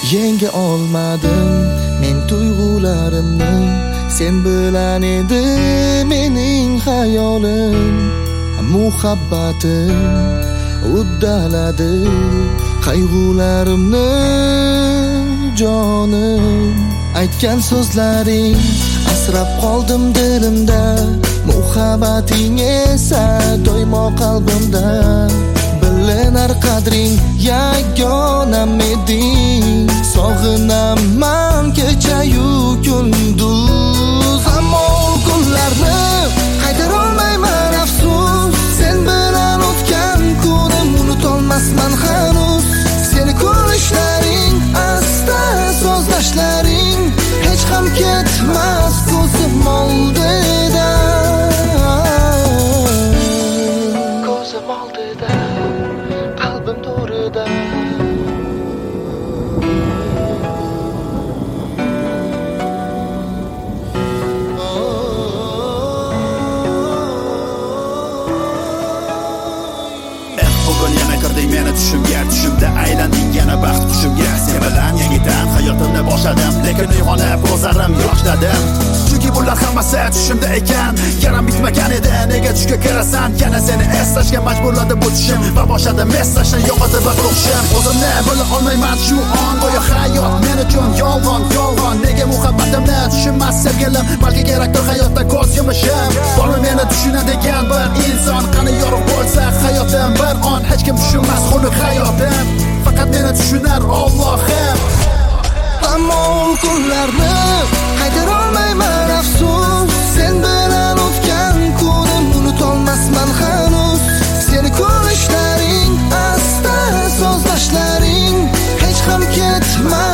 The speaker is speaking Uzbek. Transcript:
yenga olmadim men tuyg'ularimni. Sen bilan edi mening hayolim, muhabbatim uddaladi qayg'ularimni jonim. Aytgan so'zlaring asrab qoldim dilimda, muhabbating esa doimo qalbimda. Bilinar qadring yagonam eding, sog'inaman kecha-yu kunduz. Ammo kunlarni qaytarolmayman afsus, sen bilan o'tgan kunim unutolmasman hanuz. Seni ko'rishlaring, asta so'zlashlaring hech ham ketmas ko'zim oldida. Ko'zim oldida, qalbim to'rida. Bugun yana kirding meni tushimga, tushimda aylanding yana baxt qushimga. Sen bilan yangidan hayotimni boshladim, lekin uyg'onib ko'zlarim yoshladim. Chunki bular hammasi tushimda ekan, yaram bitmagan edi. Nega tushga kirasan? Yana seni eslashga majburladi bu tushim va boshladim eslashni yo'qotib ruhim. O'zimni bila olmayman shu on, go'yo hayot men uchun yolg'on, yolg'on. Nega muhabbatimni tushunmas sevgilim, balki kerakdir hayotda ko'z yumishim. Bormi meni tushunadigan bir inson, qani yorug' bo'lsa hayotim bir on. Hech kim tushunmas xunuk hayotim, faqat meni tushunar Allohim. Ammo kunlarni qaytarolmayman afsus, sen bilan o'tgan kunim unutolmasman hanuz. Seni ko'rishlaring, asta so'zlashlaring hech ham ketmas